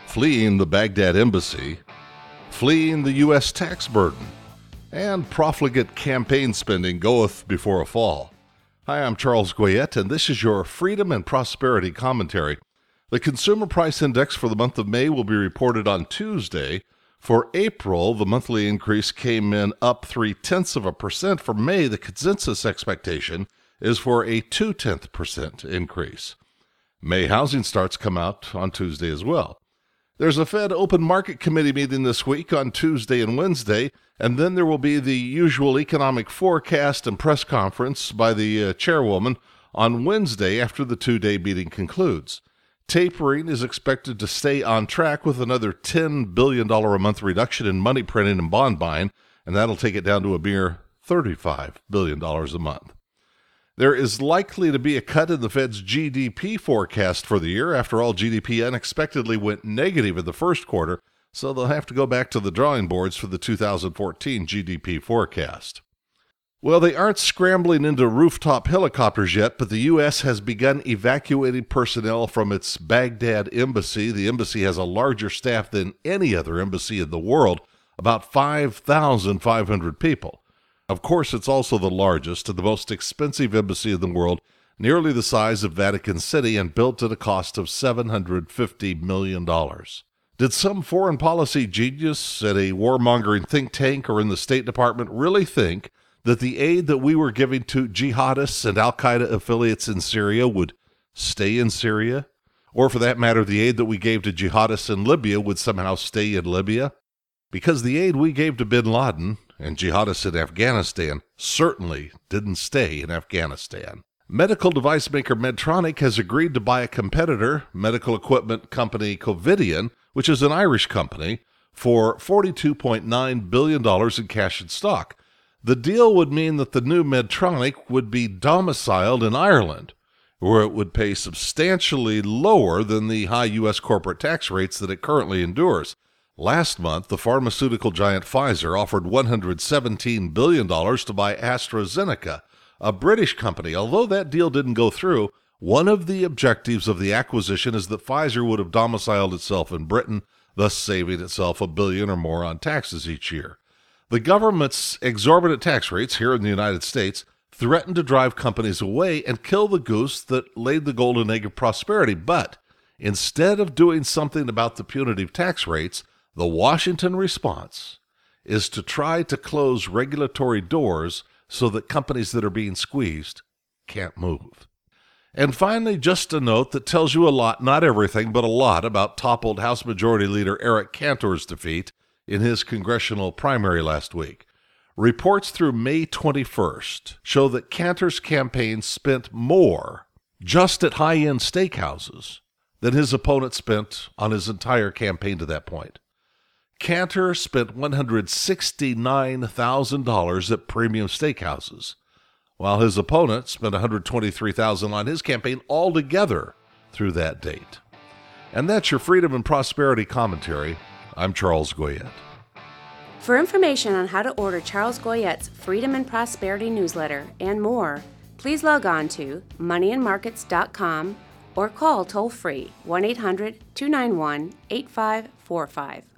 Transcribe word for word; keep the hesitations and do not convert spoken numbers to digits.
fleeing the Baghdad embassy, fleeing the U S tax burden, and profligate campaign spending goeth before a fall. Hi, I'm Charles Goyette, and this is your Freedom and Prosperity Commentary. The Consumer Price Index for the month of May will be reported on Tuesday. For April, the monthly increase came in up three-tenths of a percent. For May, the consensus expectation is for a two-tenth percent increase. May housing starts come out on Tuesday as well. There's a Fed Open Market Committee meeting this week on Tuesday and Wednesday, and then there will be the usual economic forecast and press conference by the uh, chairwoman on Wednesday after the two-day meeting concludes. Tapering is expected to stay on track with another ten billion dollars a month reduction in money printing and bond buying, and that'll take it down to a mere thirty-five billion dollars a month. There is likely to be a cut in the Fed's G D P forecast for the year. After all, G D P unexpectedly went negative in the first quarter, so they'll have to go back to the drawing boards for the two thousand fourteen G D P forecast. Well, they aren't scrambling into rooftop helicopters yet, but the U S has begun evacuating personnel from its Baghdad embassy. The embassy has a larger staff than any other embassy in the world, about five thousand five hundred people. Of course, it's also the largest and the most expensive embassy in the world, nearly the size of Vatican City and built at a cost of seven hundred fifty million dollars. Did some foreign policy genius at a warmongering think tank or in the State Department really think that the aid that we were giving to jihadists and al-Qaeda affiliates in Syria would stay in Syria? Or for that matter, the aid that we gave to jihadists in Libya would somehow stay in Libya? Because the aid we gave to bin Laden and jihadists in Afghanistan certainly didn't stay in Afghanistan. Medical device maker Medtronic has agreed to buy a competitor, medical equipment company Covidien, which is an Irish company, for forty-two point nine billion dollars in cash and stock. The deal would mean that the new Medtronic would be domiciled in Ireland, where it would pay substantially lower than the high U S corporate tax rates that it currently endures. Last month, the pharmaceutical giant Pfizer offered one hundred seventeen billion dollars to buy AstraZeneca, a British company. Although that deal didn't go through, one of the objectives of the acquisition is that Pfizer would have domiciled itself in Britain, thus saving itself a billion or more on taxes each year. The government's exorbitant tax rates here in the United States threaten to drive companies away and kill the goose that laid the golden egg of prosperity. But instead of doing something about the punitive tax rates, the Washington response is to try to close regulatory doors so that companies that are being squeezed can't move. And finally, just a note that tells you a lot, not everything, but a lot about toppled House Majority Leader Eric Cantor's defeat in his congressional primary last week. Reports through May twenty-first show that Cantor's campaign spent more just at high-end steakhouses than his opponent spent on his entire campaign to that point. Cantor spent one hundred sixty-nine thousand dollars at premium steakhouses, while his opponent spent one hundred twenty-three thousand dollars on his campaign altogether through that date. And that's your Freedom and Prosperity Commentary. I'm Charles Goyette. For information on how to order Charles Goyette's Freedom and Prosperity newsletter and more, please log on to money and markets dot com or call toll-free one eight hundred two nine one eight five four five.